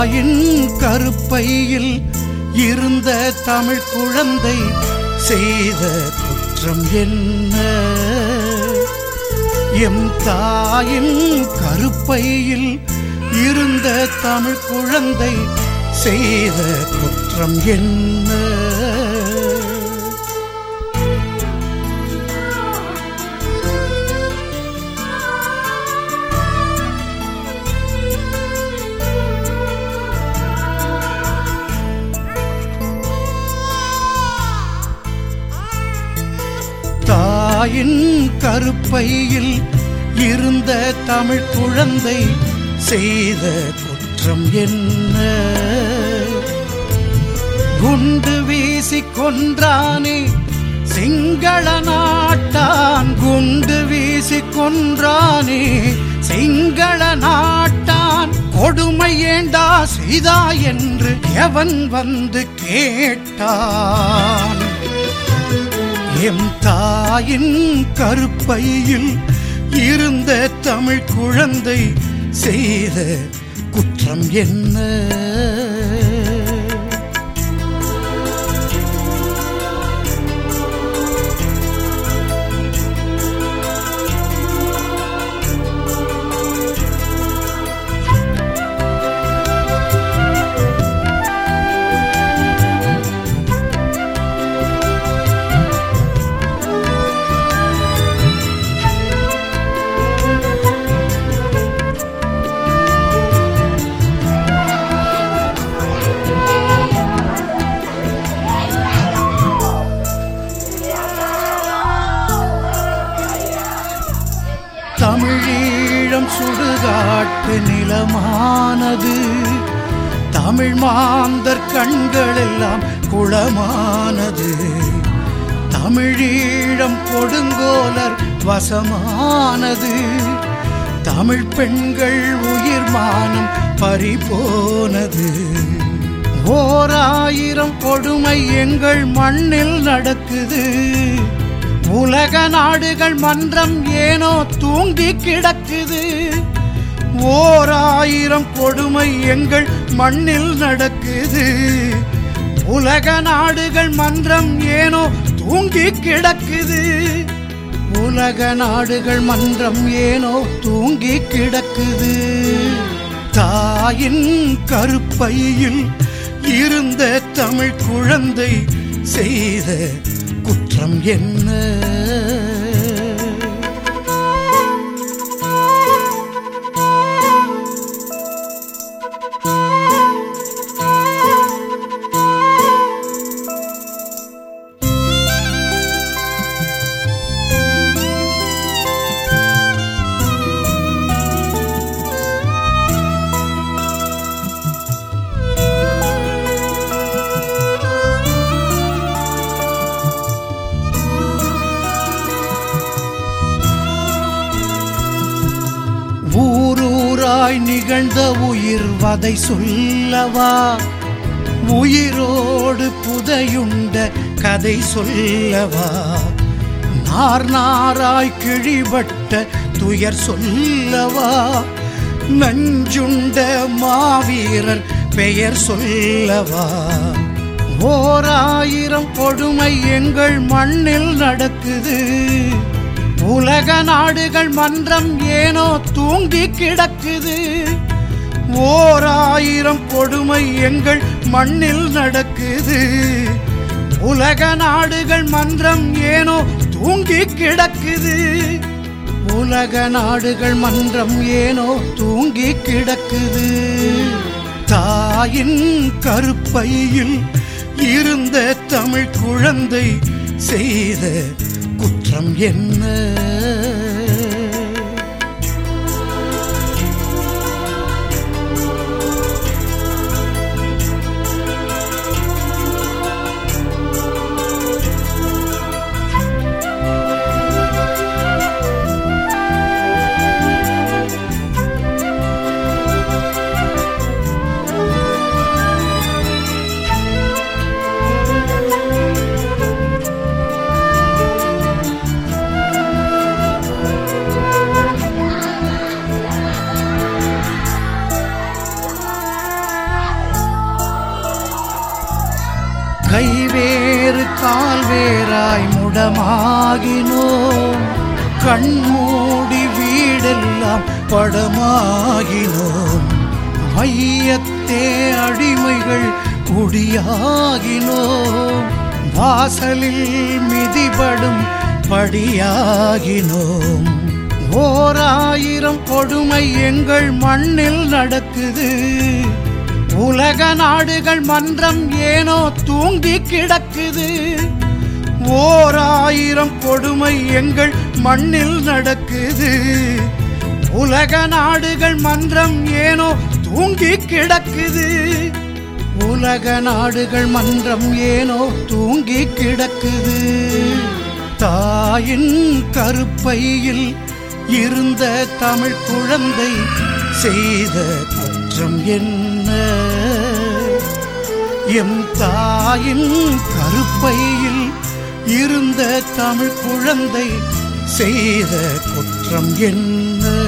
தாயின் கருப்பையில் இருந்த தமிழ் குழந்தை செய்த குற்றம் என்ன? எம் தாயின் கருப்பையில் இருந்த தமிழ் குழந்தை செய்த குற்றம் என்ன? தாயின் கருப்பையில் இருந்த தமிழ் குழந்தை செய்த குற்றம் என்ன? குண்டு வீசி கொன்றானே சிங்கள நாட்டான், குண்டு வீசி கொன்றானே சிங்கள நாட்டான், கொடுமை ஏண்டா செய்தா என்று எவன் வந்து கேட்டான்? எம் தாயின் கருப்பையில் இருந்த தமிழ் குழந்தை செய்த குற்றம் என்ன? தமிழீழம் சுடுகாட்டு நிலமானது, தமிழ் மாந்தர் கண்கள் எல்லாம் குளமானது. தமிழீழம் கொடுங்கோலர் வசமானது, தமிழ் பெண்கள் உயிர் மானம் பறிபோனது. 1000 கொடுமை எங்கள் மண்ணில் நடக்குது, உலக நாடுகள் மன்றம் ஏனோ தூங்கி கிடக்குது. 1000 கொடுமை எங்கள் மண்ணில் நடக்குது, உலக நாடுகள் மன்றம் ஏனோ தூங்கி கிடக்குது. உலக நாடுகள் மன்றம் ஏனோ தூங்கி கிடக்குது. தாயின் கருப்பையில் இருந்த தமிழ் குழந்தை செய்த குற்றம் என்ன? ஊரூராய் நிகழ்ந்த உயிர் வதை சொல்லவா, உயிரோடு புதையுண்ட கதை சொல்லவா, நார் நாராய் கிழிபட்ட துயர் சொல்லவா, நஞ்சுண்ட மாவீரர் பெயர் சொல்லவா. 1000 கொடுமை எங்கள் மண்ணில் நடக்குது, உலக நாடுகள் மன்றம் ஏனோ தூங்கி கிடக்குது. 1000 கொடுமை எங்கள் மண்ணில் நடக்குது, உலக நாடுகள் மன்றம் ஏனோ தூங்கி கிடக்குது. உலக நாடுகள் மன்றம் ஏனோ தூங்கி கிடக்குது. தாயின் கருப்பையில் இருந்த தமிழ் குழந்தை செய்த குற்றம் என்ன? கைவேறு கால்வேறாய் முடமாகினோம், கண்மூடி வீடெல்லாம் படமாகினோம், மையத்தே அடிமைகள் குடியாகினோம், வாசலில் மிதிபடும் படியாகினோம். 1000 கொடுமை எங்கள் மண்ணில் நடக்குது, உலக நாடுகள் மன்றம் ஏனோ தூங்கி கிடக்குது. 1000 கொடுமை எங்கள் மண்ணில் நடக்குது, உலக நாடுகள் மன்றம் ஏனோ தூங்கி கிடக்குது. உலக நாடுகள் மன்றம் ஏனோ தூங்கி கிடக்குது. தாயின் கருப்பையில் இருந்த தமிழ் குழந்தை செய்த குற்றம் என்ன? எம் தாயின் கருப்பையில் இருந்த தமிழ் குழந்தை செய்த குற்றம் என்ன?